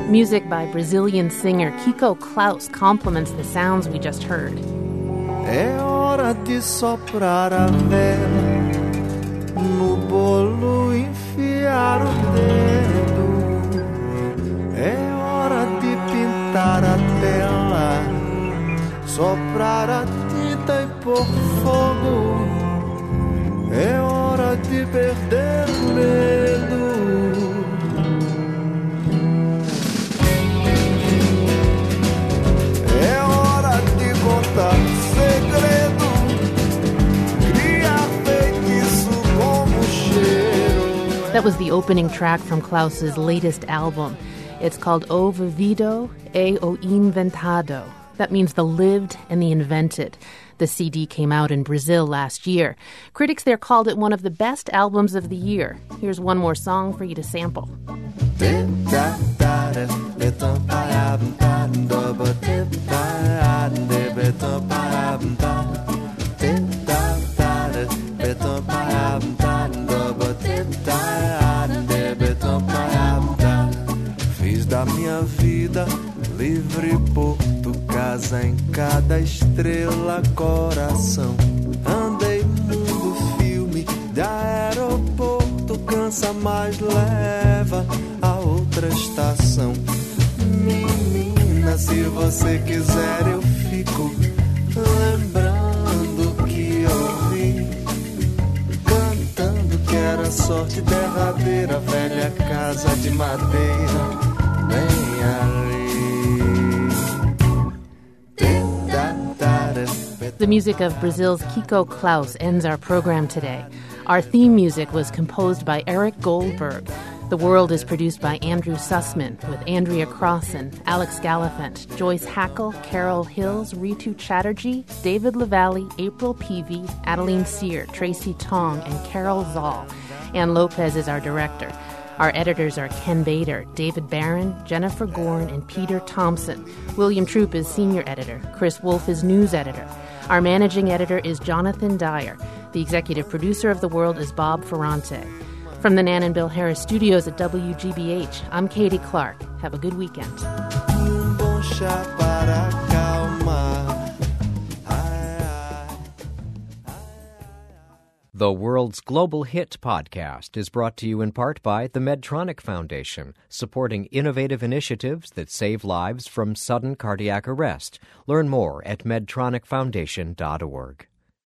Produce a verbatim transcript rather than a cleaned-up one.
Music by Brazilian singer Kiko Klaus complements the sounds we just heard. É hora de soprar a vela, no bolo enfiar o dedo. É hora de pintar a tela, soprar a tinta e pôr fogo. É hora de perder o medo. É hora de contar segredo, criar feitiço como cheiro. That was the opening track from Klaus's latest album. It's called O Vivido e o Inventado. That means the lived and the invented. The C D came out in Brazil last year. Critics there called it one of the best albums of the year. Here's one more song for you to sample. Fiz da minha vida livre porto, casa em cada estrela, coração. Andei mundo filme, de aeroporto, cansa mais leva a outra estação. Menina, se você quiser eu fico lembrando que eu vi, cantando que era sorte derradeira, velha casa de madeira, bem ali. The music of Brazil's Kiko Klaus ends our program today. Our theme music was composed by Eric Goldberg. The World is produced by Andrew Sussman with Andrea Crossan, Alex Gallifant, Joyce Hackle, Carol Hills, Ritu Chatterjee, David Lavallee, April Peavy, Adeline Sear, Tracy Tong, and Carol Zoll. Ann Lopez is our director. Our editors are Ken Bader, David Barron, Jennifer Gorn, and Peter Thompson. William Troop is senior editor. Chris Wolfe is news editor. Our managing editor is Jonathan Dyer. The executive producer of The World is Bob Ferrante. From the Nan and Bill Harris studios at W G B H, I'm Katie Clark. Have a good weekend. The World's Global Hit podcast is brought to you in part by the Medtronic Foundation, supporting innovative initiatives that save lives from sudden cardiac arrest. Learn more at medtronic foundation dot org.